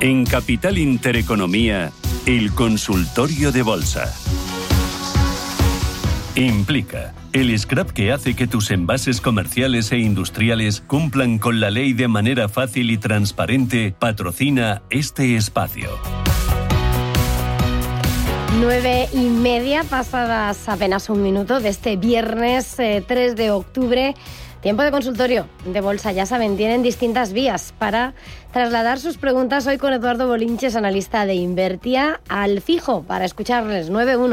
En Capital Intereconomía, el consultorio de bolsa. Implica, el scrap que hace que tus envases comerciales e industriales cumplan con la ley de manera fácil y transparente, patrocina este espacio. 9:30, pasadas apenas un minuto de este viernes 3 de octubre. Tiempo de consultorio de bolsa, ya saben, tienen distintas vías para trasladar sus preguntas hoy con Eduardo Bolinches, analista de Invertia, al fijo para escucharles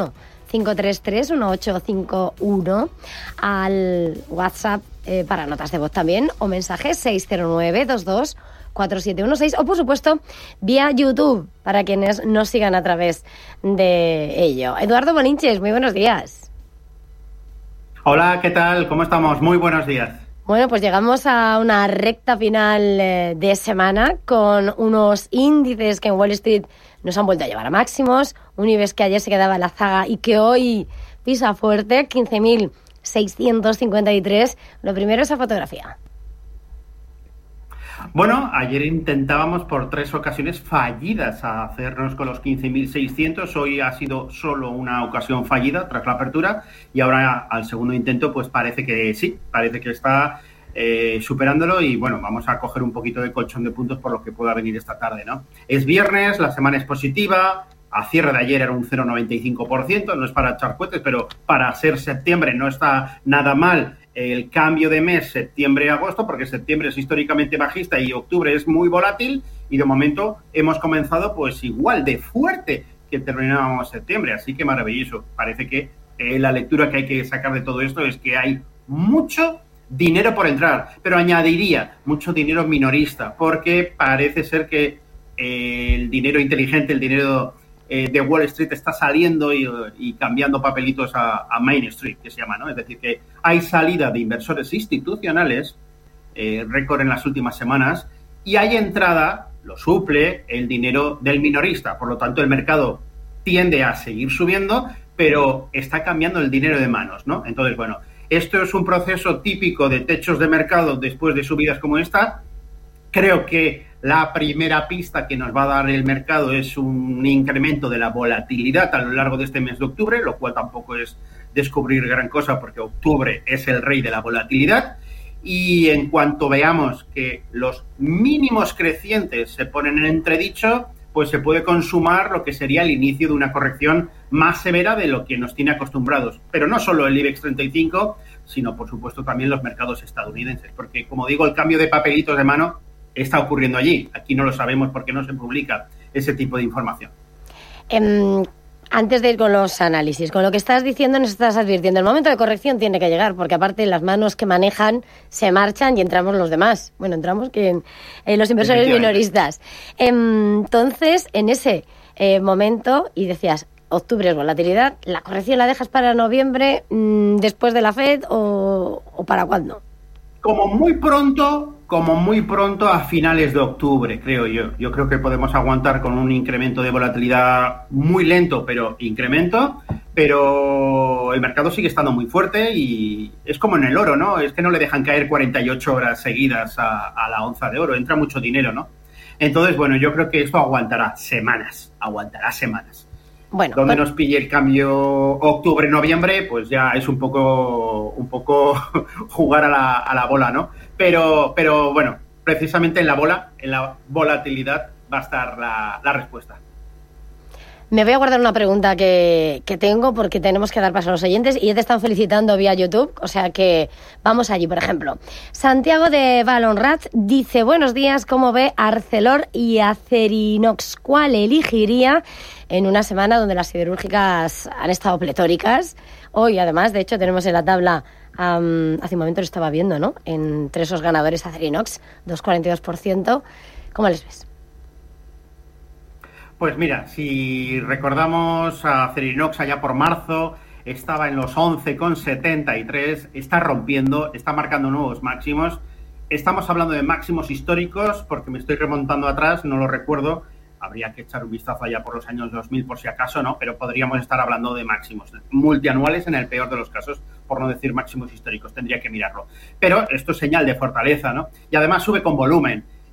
91-533-1851, al WhatsApp para notas de voz también, o mensajes 609-22-4716, o por supuesto vía YouTube para quienes nos sigan a través de ello. Eduardo Bolinches, muy buenos días. Hola, ¿qué tal? ¿Cómo estamos? Muy buenos días. Bueno, pues llegamos a una recta final de semana con unos índices que en Wall Street nos han vuelto a llevar a máximos. Un IBEX que ayer se quedaba en la zaga y que hoy pisa fuerte, 15.653. Lo primero, esa fotografía. Bueno, ayer intentábamos por 3 ocasiones fallidas a hacernos con los 15.600. Hoy ha sido solo una ocasión fallida tras la apertura y ahora al segundo intento pues parece que sí, parece que está superándolo y bueno, vamos a coger un poquito de colchón de puntos por lo que pueda venir esta tarde, ¿no? Es viernes, la semana es positiva. A cierre de ayer era un 0,95%, no es para echar cohetes, pero para ser septiembre no está nada mal el cambio de mes septiembre-agosto, porque septiembre es históricamente bajista y octubre es muy volátil, y de momento hemos comenzado pues igual de fuerte que terminábamos septiembre, así que maravilloso. Parece que la lectura que hay que sacar de todo esto es que hay mucho dinero por entrar, pero añadiría mucho dinero minorista, porque parece ser que el dinero inteligente, el dinero de Wall Street está saliendo y cambiando papelitos a Main Street, que se llama, ¿no? Es decir, que hay salida de inversores institucionales, récord en las últimas semanas, y hay entrada, lo suple, el dinero del minorista. Por lo tanto, el mercado tiende a seguir subiendo, pero está cambiando el dinero de manos, ¿no? Entonces, bueno, esto es un proceso típico de techos de mercado después de subidas como esta. Creo que la primera pista que nos va a dar el mercado es un incremento de la volatilidad a lo largo de este mes de octubre, lo cual tampoco es descubrir gran cosa porque octubre es el rey de la volatilidad. Y en cuanto veamos que los mínimos crecientes se ponen en entredicho, pues se puede consumar lo que sería el inicio de una corrección más severa de lo que nos tiene acostumbrados. Pero no solo el IBEX 35, sino por supuesto también los mercados estadounidenses, porque como digo, el cambio de papelitos de mano está ocurriendo allí. Aquí no lo sabemos porque no se publica ese tipo de información. Antes de ir con los análisis, con lo que estás diciendo nos estás advirtiendo, el momento de corrección tiene que llegar, porque aparte las manos que manejan se marchan y entramos los demás. Bueno, entramos los inversores minoristas. Entonces, en ese momento, y decías, octubre es volatilidad, ¿la corrección la dejas para noviembre, después de la FED o para cuándo? Como muy pronto a finales de octubre, creo yo. Yo creo que podemos aguantar con un incremento de volatilidad muy lento, pero incremento. Pero el mercado sigue estando muy fuerte y es como en el oro, ¿no? Es que no le dejan caer 48 horas seguidas a la onza de oro. Entra mucho dinero, ¿no? Entonces, bueno, yo creo que esto aguantará semanas. Bueno, donde nos pille el cambio octubre-noviembre, pues ya es un poco jugar a la bola, ¿no? Pero bueno, precisamente en la volatilidad va a estar la respuesta. Me voy a guardar una pregunta que tengo porque tenemos que dar paso a los oyentes y ya te están felicitando vía YouTube, o sea que vamos allí, por ejemplo. Santiago de Valonrat dice, buenos días, ¿cómo ve Arcelor y Acerinox? ¿Cuál elegiría en una semana donde las siderúrgicas han estado pletóricas? Hoy, además, de hecho, tenemos en la tabla, hace un momento lo estaba viendo, ¿no? Entre esos ganadores Acerinox, 2,42%. ¿Cómo les ves? Pues mira, si recordamos a Acerinox allá por marzo, estaba en los 11,73, está rompiendo, está marcando nuevos máximos. Estamos hablando de máximos históricos porque me estoy remontando atrás, no lo recuerdo. Habría que echar un vistazo allá por los años 2000 por si acaso, ¿no? Pero podríamos estar hablando de máximos multianuales en el peor de los casos, por no decir máximos históricos, tendría que mirarlo. Pero esto es señal de fortaleza, ¿no? Y además sube con volumen.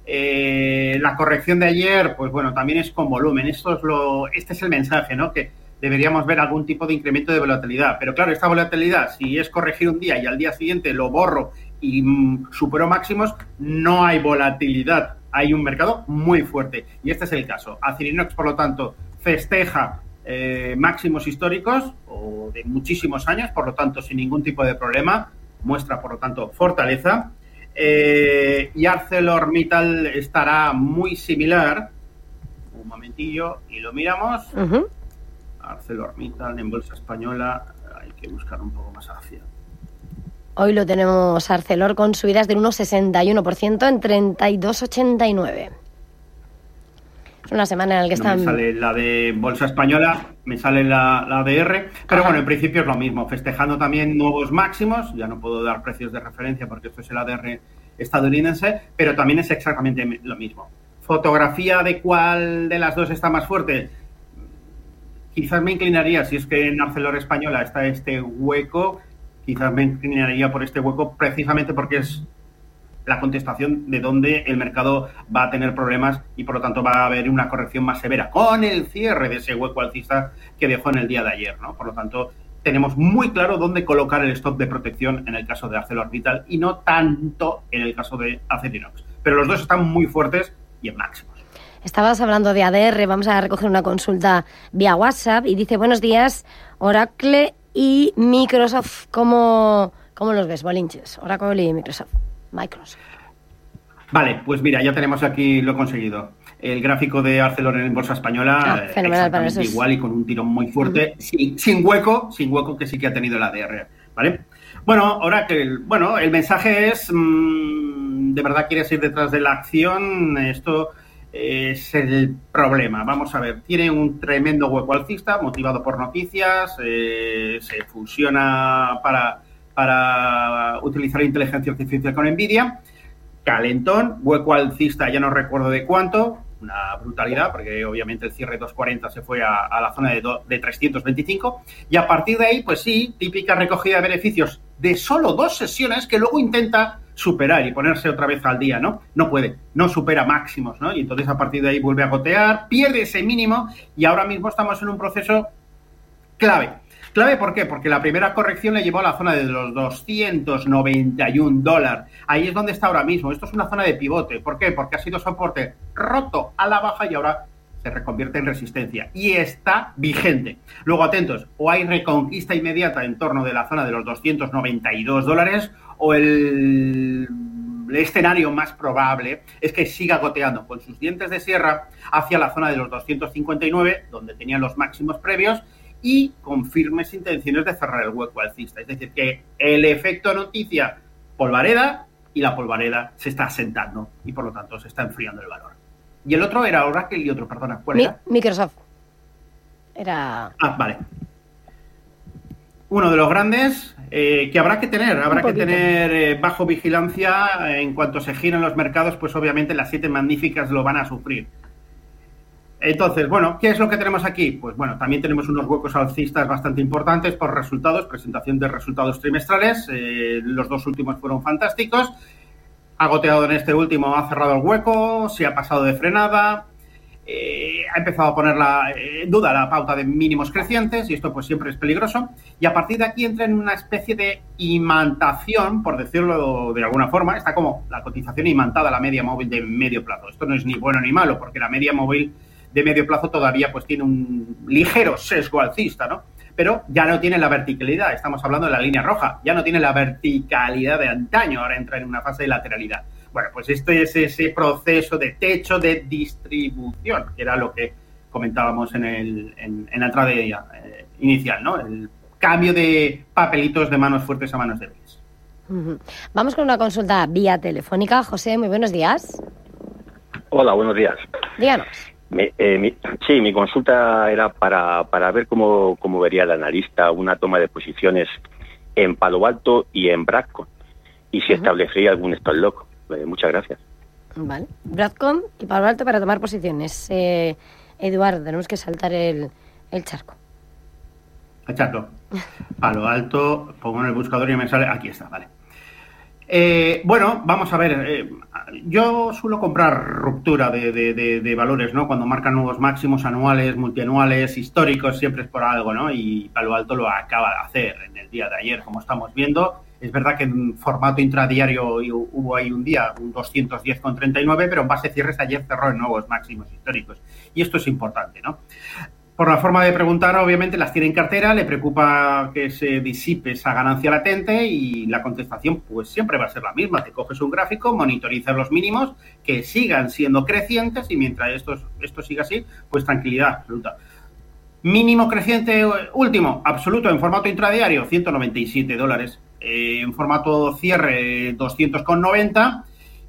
La corrección de ayer, pues bueno, también es con volumen. Este es el mensaje, ¿no? Que deberíamos ver algún tipo de incremento de volatilidad. Pero claro, esta volatilidad, si es corregir un día y al día siguiente lo borro y supero máximos, no hay volatilidad. Hay un mercado muy fuerte. Y este es el caso. Acerinox, por lo tanto, festeja máximos históricos o de muchísimos años, por lo tanto, sin ningún tipo de problema. Muestra, por lo tanto, fortaleza. Y ArcelorMittal estará muy similar. Un momentillo y lo miramos. Uh-huh. ArcelorMittal en bolsa española, hay que buscar un poco más hacia. Hoy lo tenemos Arcelor con subidas del 1,61% en 32,89. Es una semana en la que están... Me sale la de bolsa española, me sale la ADR, pero bueno, en principio es lo mismo, festejando también nuevos máximos. Ya no puedo dar precios de referencia porque esto es el ADR estadounidense, pero también es exactamente lo mismo. Fotografía de cuál de las dos está más fuerte. Quizás me inclinaría, si es que en Arcelor española está este hueco, quizás me inclinaría por este hueco precisamente porque es la contestación de donde el mercado va a tener problemas y por lo tanto va a haber una corrección más severa con el cierre de ese hueco alcista que dejó en el día de ayer, ¿no? Por lo tanto, tenemos muy claro dónde colocar el stop de protección en el caso de ArcelorMittal y no tanto en el caso de Acerinox. Pero los dos están muy fuertes y en máximos. Estabas hablando de ADR, vamos a recoger una consulta vía WhatsApp y dice: buenos días, Oracle y Microsoft, ¿cómo los ves, Bolinches? Oracle y Microsoft. Vale, pues mira, ya tenemos aquí lo conseguido. El gráfico de Arcelor en bolsa española, fenomenal, para eso igual y con un tirón muy fuerte, sin hueco que sí que ha tenido el ADR, ¿vale? Bueno, Oracle, bueno, el mensaje es, ¿de verdad quieres ir detrás de la acción? Esto es el problema. Vamos a ver, tiene un tremendo hueco alcista, motivado por noticias, se fusiona para utilizar inteligencia artificial con Nvidia, calentón, hueco alcista, ya no recuerdo de cuánto, una brutalidad, porque obviamente el cierre 240 se fue a la zona de 325, y a partir de ahí, pues sí, típica recogida de beneficios de solo 2 sesiones que luego intenta superar y ponerse otra vez al día, ¿no? No puede, no supera máximos, ¿no? Y entonces a partir de ahí vuelve a gotear, pierde ese mínimo y ahora mismo estamos en un proceso clave. ¿Clave por qué? Porque la primera corrección le llevó a la zona de los $291. Ahí es donde está ahora mismo. Esto es una zona de pivote. ¿Por qué? Porque ha sido soporte roto a la baja y ahora se reconvierte en resistencia. Y está vigente. Luego, atentos, o hay reconquista inmediata en torno de la zona de los $292 o el escenario más probable es que siga goteando con sus dientes de sierra hacia la zona de los 259, donde tenían los máximos previos, y con firmes intenciones de cerrar el hueco alcista. Es decir, que el efecto noticia polvareda y la polvareda se está asentando y por lo tanto se está enfriando el valor. Y el otro era Oracle y otro, perdona, ¿cuál era? Microsoft. Era... vale. Uno de los grandes que habrá que tener bajo vigilancia en cuanto se giren los mercados, pues obviamente las 7 magníficas lo van a sufrir. Entonces, bueno, ¿qué es lo que tenemos aquí? Pues bueno, también tenemos unos huecos alcistas bastante importantes por resultados, presentación de resultados trimestrales. Los 2 últimos fueron fantásticos. Ha goteado en este último, ha cerrado el hueco, se ha pasado de frenada, ha empezado a poner en duda la pauta de mínimos crecientes y esto pues siempre es peligroso. Y a partir de aquí entra en una especie de imantación, por decirlo de alguna forma. Está como la cotización imantada a la media móvil de medio plazo. Esto no es ni bueno ni malo, porque la media móvil de medio plazo todavía pues tiene un ligero sesgo alcista, ¿no? Pero ya no tiene la verticalidad, estamos hablando de la línea roja, ya no tiene la verticalidad de antaño, ahora entra en una fase de lateralidad. Bueno, pues este es ese proceso de techo de distribución, que era lo que comentábamos en la entrada inicial, ¿no? El cambio de papelitos de manos fuertes a manos débiles. Vamos con una consulta vía telefónica. José, muy buenos días. Hola, buenos días. Díganos. Mi consulta era para ver cómo vería el analista una toma de posiciones en Palo Alto y en Broadcom y si establecería algún stop loss. Muchas gracias. Vale. Broadcom y Palo Alto para tomar posiciones. Eduardo, tenemos que saltar el charco. El charco. Palo Alto, pongo en el buscador y me sale... Aquí está, vale. Bueno, vamos a ver. Yo suelo comprar ruptura de valores, ¿no? Cuando marcan nuevos máximos anuales, multianuales, históricos, siempre es por algo, ¿no? Y Palo Alto lo acaba de hacer en el día de ayer, como estamos viendo. Es verdad que en formato intradiario hubo ahí un día, un 210,39, pero en base cierres ayer cerró en nuevos máximos históricos. Y esto es importante, ¿no? Por la forma de preguntar, obviamente las tiene en cartera, le preocupa que se disipe esa ganancia latente y la contestación pues siempre va a ser la misma. Te coges un gráfico, monitorizas los mínimos, que sigan siendo crecientes y mientras esto siga así, pues tranquilidad absoluta. Mínimo creciente último, absoluto, en formato intradiario, $197. En formato cierre, 200,90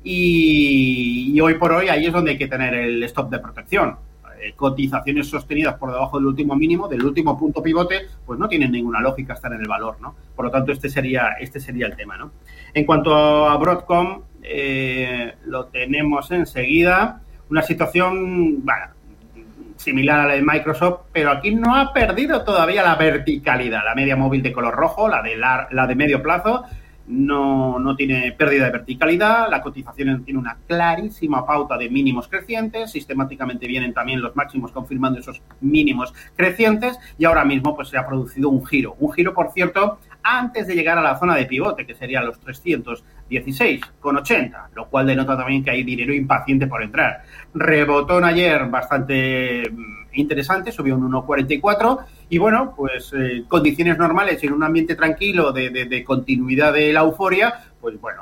y hoy por hoy ahí es donde hay que tener el stop de protección. Cotizaciones sostenidas por debajo del último mínimo, del último punto pivote, pues no tienen ninguna lógica estar en el valor, ¿no? Por lo tanto, este sería el tema, ¿no? En cuanto a Broadcom, lo tenemos enseguida. Una situación, bueno, similar a la de Microsoft, pero aquí no ha perdido todavía la verticalidad. La media móvil de color rojo, la de medio plazo, no tiene pérdida de verticalidad, la cotización tiene una clarísima pauta de mínimos crecientes, sistemáticamente vienen también los máximos confirmando esos mínimos crecientes y ahora mismo pues se ha producido un giro, por cierto, antes de llegar a la zona de pivote, que serían los 316,80, lo cual denota también que hay dinero impaciente por entrar. Rebotón ayer bastante interesante, subió un 1,44 y bueno, pues condiciones normales en un ambiente tranquilo de continuidad de la euforia, pues bueno,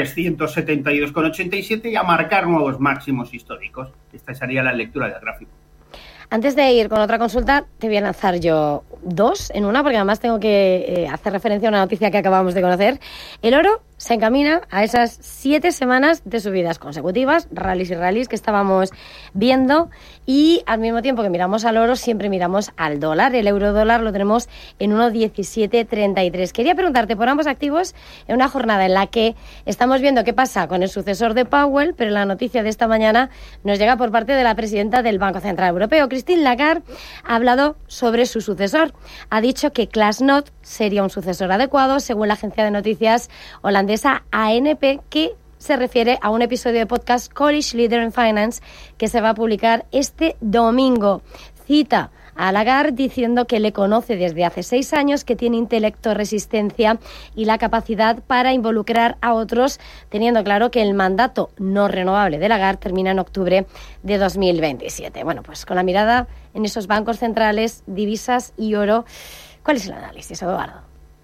372,87 y a marcar nuevos máximos históricos. Esta sería la lectura del gráfico. Antes de ir con otra consulta, te voy a lanzar yo dos en una, porque además tengo que hacer referencia a una noticia que acabamos de conocer. El oro se encamina a esas 7 semanas de subidas consecutivas, rallies y rallies que estábamos viendo, y al mismo tiempo que miramos al oro, siempre miramos al dólar. El euro dólar lo tenemos en 1,1733. Quería preguntarte por ambos activos en una jornada en la que estamos viendo qué pasa con el sucesor de Powell, pero la noticia de esta mañana nos llega por parte de la presidenta del Banco Central Europeo. Christine Lagarde ha hablado sobre su sucesor. Ha dicho que Klaas Knot sería un sucesor adecuado, según la agencia de noticias holandesa ANP, que se refiere a un episodio de podcast College Leader in Finance que se va a publicar este domingo. Cita a Lagarde diciendo que le conoce desde hace 6 años, que tiene intelecto, resistencia y la capacidad para involucrar a otros, teniendo claro que el mandato no renovable de Lagarde termina en octubre de 2027. Bueno, pues con la mirada en esos bancos centrales, divisas y oro, ¿cuál es el análisis, Eduardo?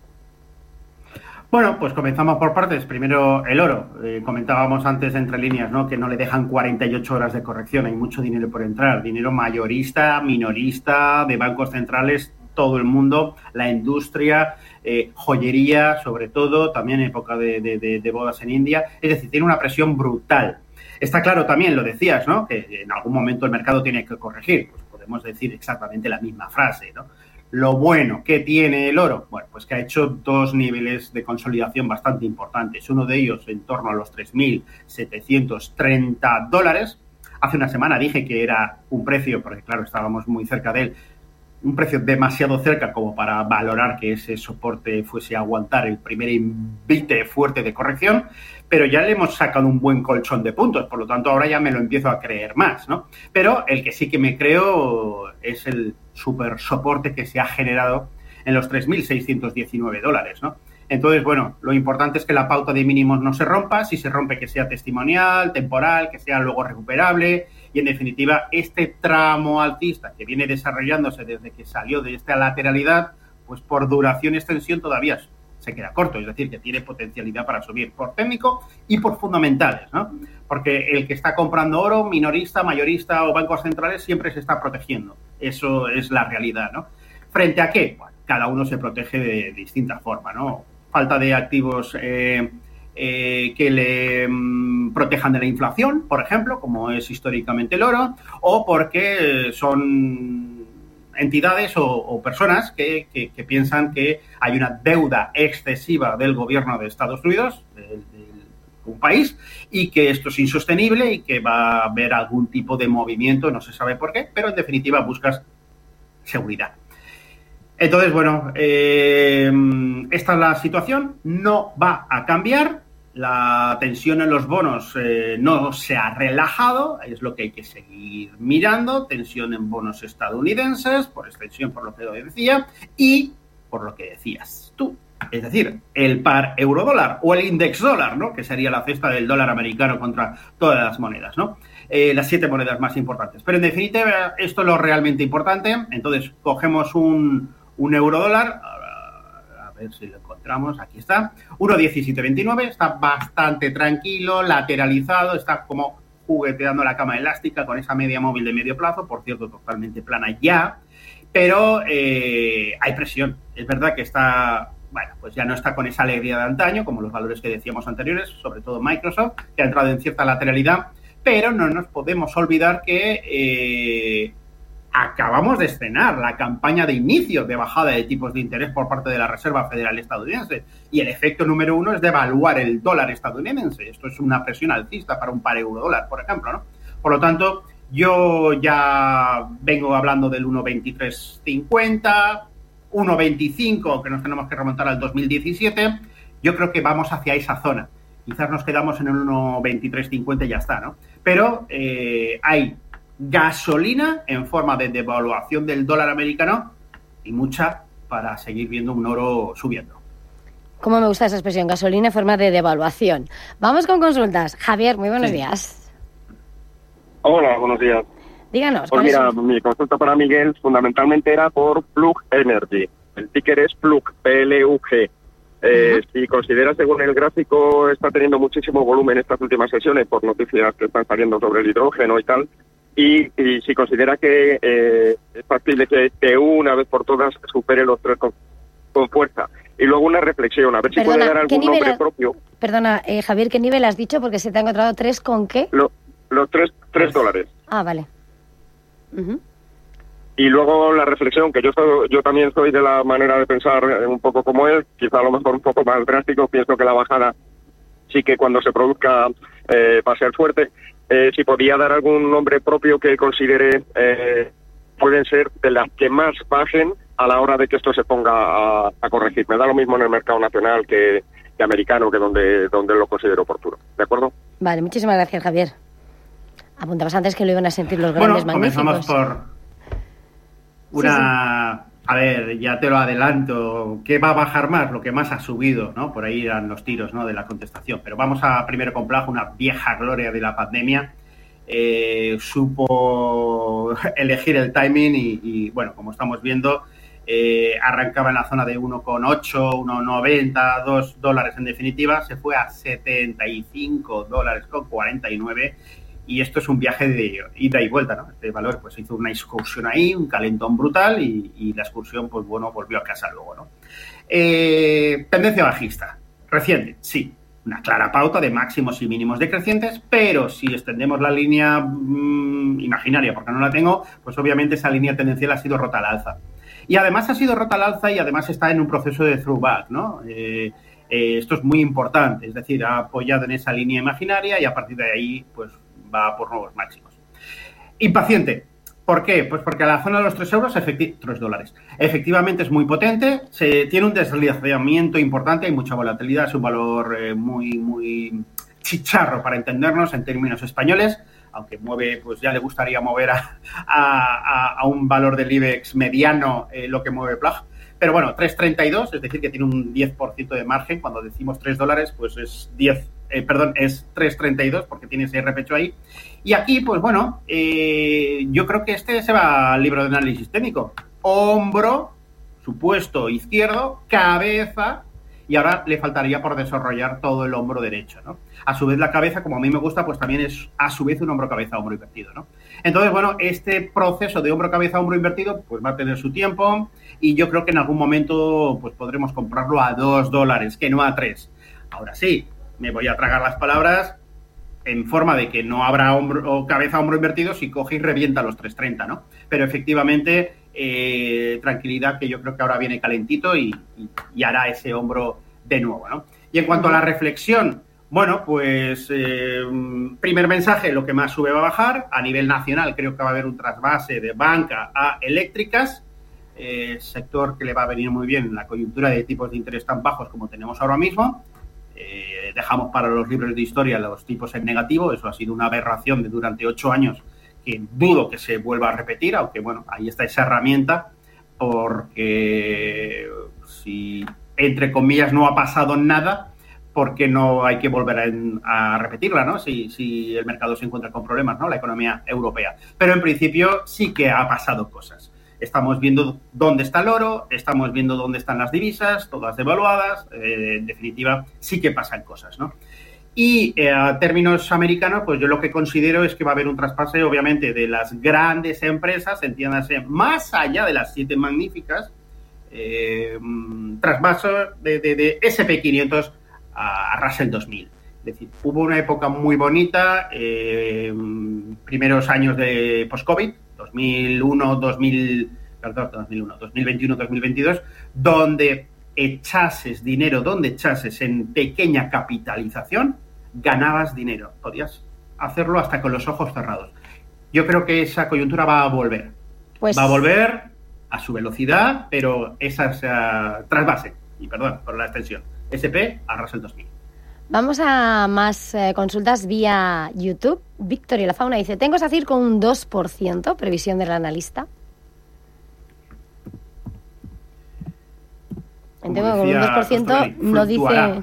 Bueno, pues comenzamos por partes. Primero, el oro. Comentábamos antes entre líneas, ¿no?, que no le dejan 48 horas de corrección. Hay mucho dinero por entrar. Dinero mayorista, minorista, de bancos centrales, todo el mundo, la industria, joyería, sobre todo, también en época de bodas en India. Es decir, tiene una presión brutal. Está claro también, lo decías, ¿no?, que en algún momento el mercado tiene que corregir. Pues podemos decir exactamente la misma frase, ¿no? Lo bueno que tiene el oro, bueno, pues que ha hecho 2 niveles de consolidación bastante importantes. Uno de ellos en torno a los $3.730. Hace una semana dije que era un precio, porque claro, estábamos muy cerca de él, un precio demasiado cerca como para valorar que ese soporte fuese a aguantar el primer invite fuerte de corrección, pero ya le hemos sacado un buen colchón de puntos, por lo tanto ahora ya me lo empiezo a creer más, ¿no? Pero el que sí que me creo es el super soporte que se ha generado en los $3.619, ¿no? Entonces, bueno, lo importante es que la pauta de mínimos no se rompa. Si se rompe, que sea testimonial, temporal, que sea luego recuperable. Y, en definitiva, este tramo alcista que viene desarrollándose desde que salió de esta lateralidad, pues por duración y extensión todavía se queda corto. Es decir, que tiene potencialidad para subir por técnico y por fundamentales, ¿no? Porque el que está comprando oro, minorista, mayorista o bancos centrales, siempre se está protegiendo. Eso es la realidad, ¿no? ¿Frente a qué? Bueno, cada uno se protege de distinta forma, ¿no? Falta de activos que le protejan de la inflación, por ejemplo, como es históricamente el oro, o porque son entidades o personas que piensan que hay una deuda excesiva del gobierno de Estados Unidos, de un país, y que esto es insostenible y que va a haber algún tipo de movimiento, no se sabe por qué, pero en definitiva buscas seguridad. Entonces, bueno, esta es la situación, no va a cambiar la tensión en los bonos no se ha relajado, es lo que hay que seguir mirando, tensión en bonos estadounidenses, por extensión, por lo que decía, y por lo que decías tú. Es decir, el par euro-dólar o el index dólar, ¿no? Que sería la cesta del dólar americano contra todas las monedas, ¿no? Las 7 monedas más importantes. Pero en definitiva, esto es lo realmente importante. Entonces, cogemos un euro-dólar, a ver si lo encontramos, aquí está, 1,1729, está bastante tranquilo, lateralizado, está como jugueteando la cama elástica con esa media móvil de medio plazo, por cierto, totalmente plana ya, pero hay presión. Es verdad que está... Bueno, pues ya no está con esa alegría de antaño, como los valores que decíamos anteriores, sobre todo Microsoft, que ha entrado en cierta lateralidad, pero no nos podemos olvidar que acabamos de estrenar la campaña de inicio de bajada de tipos de interés por parte de la Reserva Federal estadounidense, y el efecto número 1 es devaluar el dólar estadounidense. Esto es una presión alcista para un par euro-dólar, por ejemplo, ¿no? Por lo tanto, yo ya vengo hablando del 1,2350... 1,25, que nos tenemos que remontar al 2017, yo creo que vamos hacia esa zona. Quizás nos quedamos en el 1,2350 y ya está, ¿no? Pero hay gasolina en forma de devaluación del dólar americano y mucha para seguir viendo un oro subiendo. ¿Cómo me gusta esa expresión? Gasolina en forma de devaluación. Vamos con consultas. Javier, muy buenos días. Hola, buenos días. Díganos. Pues mira, mi consulta para Miguel fundamentalmente era por Plug Energy. El ticker es Plug, P-L-U-G. Si considera, según el gráfico, está teniendo muchísimo volumen estas últimas sesiones por noticias que están saliendo sobre el hidrógeno y tal, y si considera que es factible que de una vez por todas supere los 3 con fuerza. Y luego una reflexión, a ver si puede dar algún nombre propio. Perdona, Javier, ¿qué nivel has dicho? Porque se te ha encontrado 3 con qué. Los 3 dólares. Ah, vale. Y luego la reflexión, que yo también soy de la manera de pensar un poco como él, quizá a lo mejor un poco más drástico, pienso que la bajada sí que cuando se produzca va a ser fuerte. Si podía dar algún nombre propio que considere pueden ser de las que más bajen a la hora de que esto se ponga a corregir. Me da lo mismo en el mercado nacional que americano, que donde lo considero oportuno. ¿De acuerdo? Vale, muchísimas gracias, Javier. Apuntabas antes que lo iban a sentir los grandes magníficos. Comenzamos por una... Sí. A ver, ya te lo adelanto. ¿Qué va a bajar más? Lo que más ha subido, ¿no? Por ahí eran los tiros, ¿no?, de la contestación. Pero vamos a primero con Plug, una vieja gloria de la pandemia. Supo elegir el timing y, bueno, como estamos viendo, arrancaba en la zona de 1,8, 1,90, $2 en definitiva. Se fue a $75.49. Y esto es un viaje de ida y vuelta, ¿no? Este valor pues hizo una excursión ahí, un calentón brutal y la excursión, pues bueno, volvió a casa luego, ¿no? Tendencia bajista, reciente, sí. Una clara pauta de máximos y mínimos decrecientes, pero si extendemos la línea imaginaria, porque no la tengo, pues obviamente esa línea tendencial ha sido rota al alza. Y además ha sido rota al alza y además está en un proceso de throwback, ¿no? Esto es muy importante, es decir, ha apoyado en esa línea imaginaria y a partir de ahí, pues va por nuevos máximos. Impaciente. ¿Por qué? Pues porque a la zona de los 3 dólares efectivamente es muy potente, tiene un deslizamiento importante, hay mucha volatilidad, es un valor muy chicharro para entendernos en términos españoles, aunque mueve, pues ya le gustaría mover a un valor del IBEX mediano lo que mueve Plug. Pero bueno, 3,32, es decir, que tiene un 10% de margen. Cuando decimos $3, pues es 3,32 porque tiene ese repecho ahí. Y aquí, pues bueno, yo creo que este se va al libro de análisis técnico. Hombro, supuesto izquierdo, cabeza, y ahora le faltaría por desarrollar todo el hombro derecho, ¿no? A su vez la cabeza, como a mí me gusta, pues también es a su vez un hombro-cabeza, hombro invertido, ¿no? Entonces, bueno, este proceso de hombro-cabeza, hombro invertido, pues va a tener su tiempo y yo creo que en algún momento pues podremos comprarlo a $2, que no a 3. Ahora sí, me voy a tragar las palabras en forma de que no habrá cabeza, hombro invertido si coge y revienta los 3,30, ¿no? Pero efectivamente, tranquilidad, que yo creo que ahora viene calentito y hará ese hombro de nuevo, ¿no? Y en cuanto a la reflexión, bueno, pues primer mensaje, lo que más sube va a bajar. A nivel nacional creo que va a haber un trasvase de banca a eléctricas, sector que le va a venir muy bien en la coyuntura de tipos de interés tan bajos como tenemos ahora mismo. dejamos para los libros de historia los tipos en negativo. Eso ha sido una aberración de durante 8 años que dudo que se vuelva a repetir, aunque bueno, ahí está esa herramienta, porque si, entre comillas, no ha pasado nada, porque no hay que volver a repetirla, ¿no? Si el mercado se encuentra con problemas, ¿no? La economía europea. Pero en principio sí que ha pasado cosas. Estamos viendo dónde está el oro, estamos viendo dónde están las divisas, todas devaluadas. En definitiva, sí que pasan cosas, ¿no? Y a términos americanos, pues yo lo que considero es que va a haber un traspase, obviamente, de las grandes empresas, entiéndase, más allá de las 7 magníficas, traspaso de S&P 500 a Russell 2000. Es decir, hubo una época muy bonita, primeros años de post-COVID, 2021, 2022, donde echases dinero, donde echases en pequeña capitalización, ganabas dinero. Podías hacerlo hasta con los ojos cerrados. Yo creo que esa coyuntura va a volver. Va a volver a su velocidad, pero esa trasvase, y perdón por la extensión, SP a Russell 2000. Vamos a más consultas vía YouTube. Víctor y la Fauna dice, tengo SACIR con un 2%, previsión del analista. Entiendo que con un 2% no dice...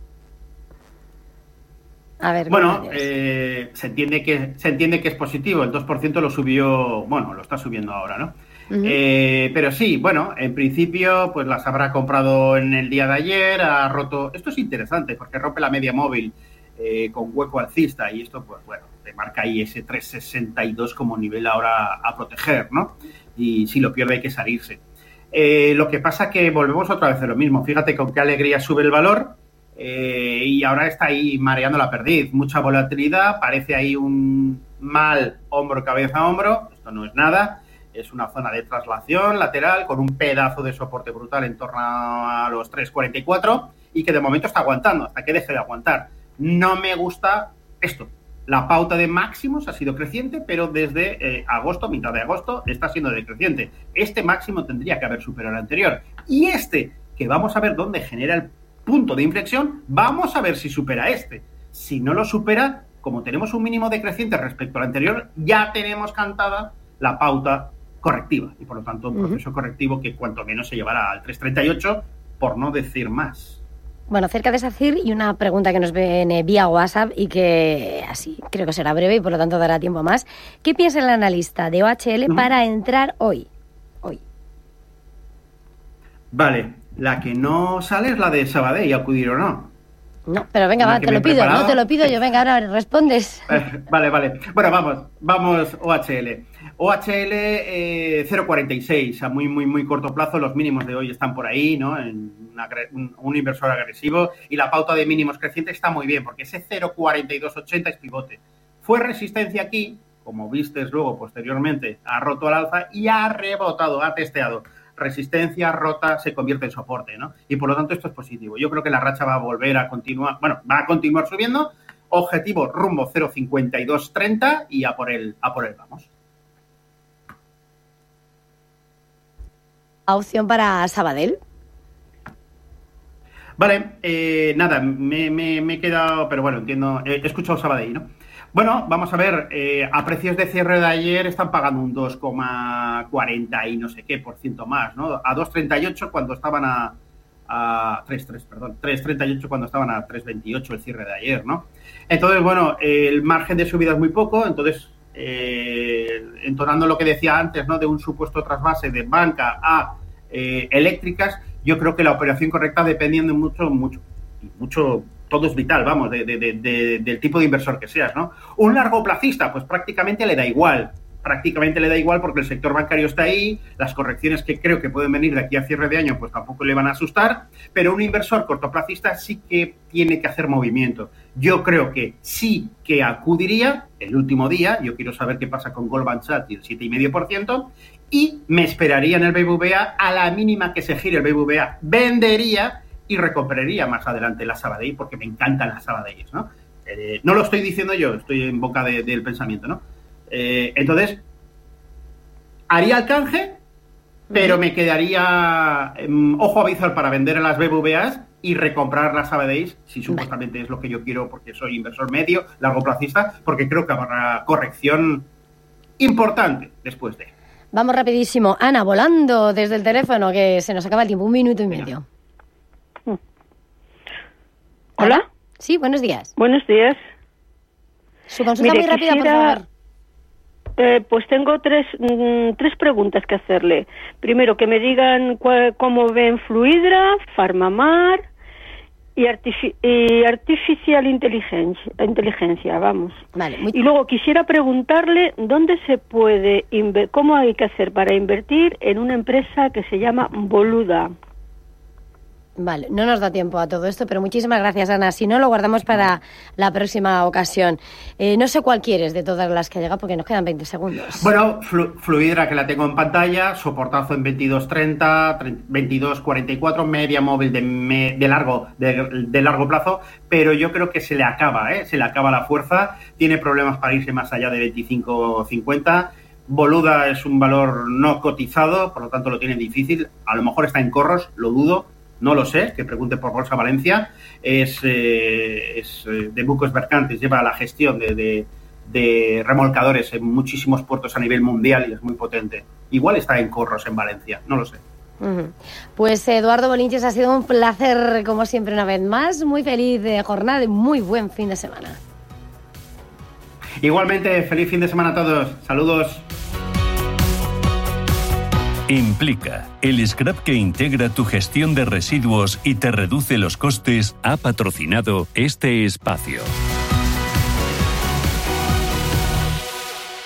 A ver, bueno, se entiende que es positivo. El 2% lo subió, bueno, lo está subiendo ahora, ¿no? Uh-huh. Pero sí, bueno, en principio, pues las habrá comprado en el día de ayer, ha roto... Esto es interesante porque rompe la media móvil con hueco alcista y esto, pues bueno, te marca ahí ese 362 como nivel ahora a proteger, ¿no? Y si lo pierde hay que salirse. Lo que pasa que volvemos otra vez a lo mismo. Fíjate con qué alegría sube el valor y ahora está ahí mareando la perdiz. Mucha volatilidad, parece ahí un mal hombro, cabeza, hombro. Esto no es nada. Es una zona de traslación lateral con un pedazo de soporte brutal en torno a los 3.44 y que de momento está aguantando hasta que deje de aguantar. No me gusta esto. La pauta de máximos ha sido creciente, pero desde agosto, mitad de agosto, está siendo decreciente. Este máximo tendría que haber superado el anterior. Y este, que vamos a ver dónde genera el punto de inflexión, vamos a ver si supera este. Si no lo supera, como tenemos un mínimo decreciente respecto al anterior, ya tenemos cantada la pauta correctiva. Y por lo tanto, un proceso correctivo que cuanto menos se llevará al 3.38, por no decir más. Bueno, acerca de SACIR y una pregunta que nos viene vía WhatsApp y que así creo que será breve y por lo tanto dará tiempo más. ¿Qué piensa el analista de OHL para entrar hoy? Vale, la que no sale es la de Sabadell, acudir o no. No, pero venga, va, te lo pido, no te lo pido yo, venga, ahora respondes. Vale. Bueno, vamos OHL. OHL 0,46 a muy corto plazo, los mínimos de hoy están por ahí, ¿no? En un inversor agresivo y la pauta de mínimos creciente está muy bien porque ese 0,4280 es pivote. Fue resistencia aquí, como vistes luego posteriormente, ha roto al alza y ha rebotado, ha testeado. Resistencia rota se convierte en soporte, ¿no? Y por lo tanto esto es positivo. Yo creo que la racha va a volver a continuar, va a continuar subiendo. Objetivo rumbo 0,5230 y a por él vamos. ¿Opción para Sabadell? Vale, nada, me he quedado, pero bueno, entiendo, he escuchado Sabadell, ¿no? Bueno, vamos a ver, a precios de cierre de ayer están pagando un 2,40 y no sé qué por ciento más, ¿no? A 2,38 cuando estaban a 3,38 cuando estaban a 3,28 el cierre de ayer, ¿no? Entonces, bueno, el margen de subida es muy poco, entonces, entonando lo que decía antes, ¿no? De un supuesto trasvase de banca a eléctricas, yo creo que la operación correcta dependiendo mucho, todo es vital, vamos, del tipo de inversor que seas, ¿no? Un largo plazista, pues prácticamente le da igual porque el sector bancario está ahí, las correcciones que creo que pueden venir de aquí a cierre de año pues tampoco le van a asustar, pero un inversor cortoplacista sí que tiene que hacer movimiento. Yo creo que sí que acudiría el último día, yo quiero saber qué pasa con Goldman Sachs y el 7,5%, y me esperaría en el BBVA, a la mínima que se gire el BBVA, vendería y recuperaría más adelante la Sabadell, porque me encantan las Sabadells, ¿no? No lo estoy diciendo yo, estoy en boca del pensamiento, ¿no? Entonces, haría el canje pero me quedaría ojo avizor para vender en las BBVAs y recomprar las Sabadell, si supuestamente es lo que yo quiero, porque soy inversor medio, largoplacista, porque creo que habrá corrección importante después de. Vamos rapidísimo. Ana, volando desde el teléfono, que se nos acaba el tiempo, 1 minuto y medio. ¿Hola? Sí, buenos días. Buenos días. Su consulta muy rápida, por favor. Pues tengo tres preguntas que hacerle. Primero, que me digan cómo ven Fluidra, Farmamar y Artificial Inteligencia, vamos. Vale, y luego quisiera preguntarle dónde se puede, cómo hay que hacer para invertir en una empresa que se llama Boluda. Vale, no nos da tiempo a todo esto, pero muchísimas gracias, Ana. Si no, lo guardamos para la próxima ocasión. No sé cuál quieres de todas las que ha llegado, porque nos quedan 20 segundos. Bueno, Fluidra, que la tengo en pantalla, soportazo en 22.30, 22.44, media móvil de largo plazo, pero yo creo que se le acaba la fuerza, tiene problemas para irse más allá de 25.50. Boluda es un valor no cotizado, por lo tanto lo tiene difícil, a lo mejor está en corros, lo dudo. No lo sé, que pregunte por Bolsa Valencia. Es de Bucos Mercantes, lleva la gestión de remolcadores en muchísimos puertos a nivel mundial y es muy potente. Igual está en corros en Valencia, no lo sé. Pues Eduardo Bolinches, ha sido un placer, como siempre, una vez más. Muy feliz jornada y muy buen fin de semana. Igualmente, feliz fin de semana a todos. Saludos. Implica, el scrap que integra tu gestión de residuos y te reduce los costes, ha patrocinado este espacio.